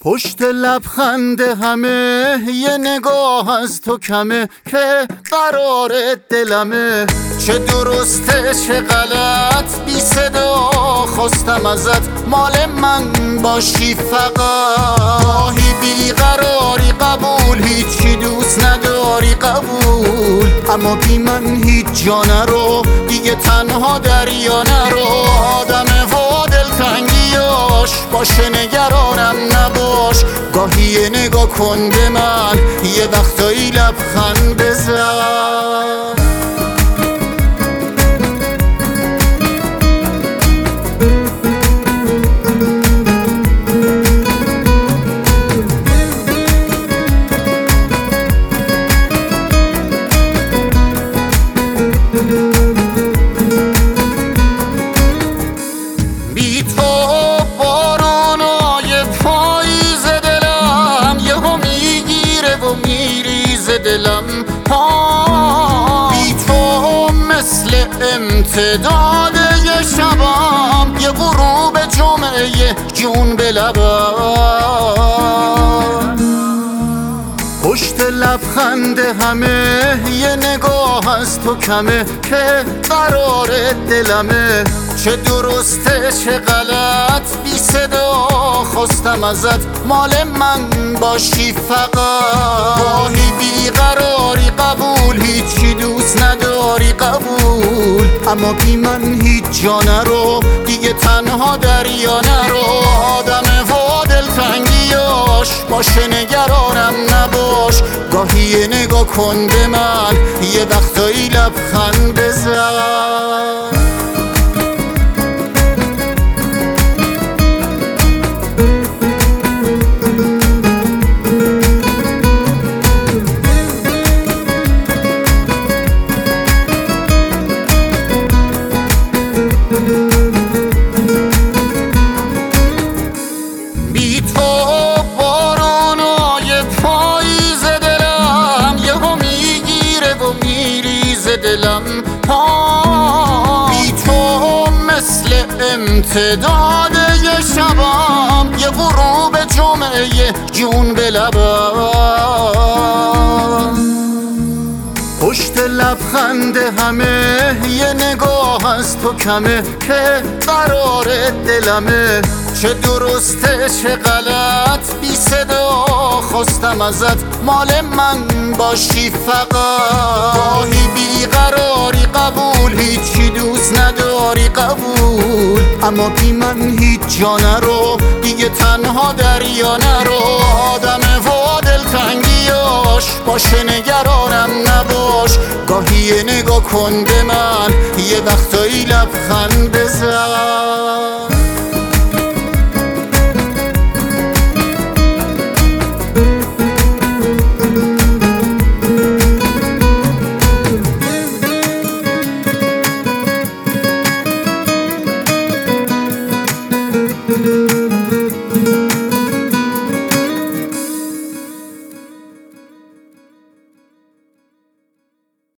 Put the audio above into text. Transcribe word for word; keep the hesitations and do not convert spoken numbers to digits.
پشت لبخند همه یه نگاه از تو کمه که قرار دلمه. چه درسته چه غلط بی صدا خواستم ازت مال من باشی فقط. گاهی بیقراری قبول، هیچی دوست نداری قبول، اما بی من هیچ جا نرو، دیگه تنها دریا نرو. آدم و دلتنگیاش باشه نگرانم نباش. گاهی یه نگاه کن به من، یه وقتایی لبخند بزن. بی تو بارونای پاییز دلم یهو میگیره و میریزه دلم. بی تو مثل امتداد یه شبم، یه غروب جمعه جون به لبم. پشت لبخند همه یه نگاه از تو کمه که قرار دلمه. چه درسته چه غلط بی صدا خواستم ازت مال من باشی فقط. گاهی بیقراری قبول، هیچی دوست نداری قبول، اما بی من هیچ جا نرو، دیگه تنها دریا نرو. آدم و دلتنگیاش باشه نگرانم نباش. گاهی یه نگاه کن به من، یه وقتایی لبخند بزن. بی تو بارونای پاییز دلم یهو میگیره و میریزه دلم. بی تو مثل امتداد یه شبم، یه غروب جمعه جون به لبم. پشت لبخند همه یه نگاه از تو کمه که قرار دلمه. چه درسته چه غلط بی صدا خواستم ازت مال من باشی فقط. گاهی بیقراری قبول، هیچی دوست نداری قبول، اما بی من هیچ جا نرو، دیگه تنها دریا نرو. آدم و دلتنگیاش باشه نگرانم نباش. گاهی یه نگاه کن به من، یه وقتایی لبخند بزن. thank you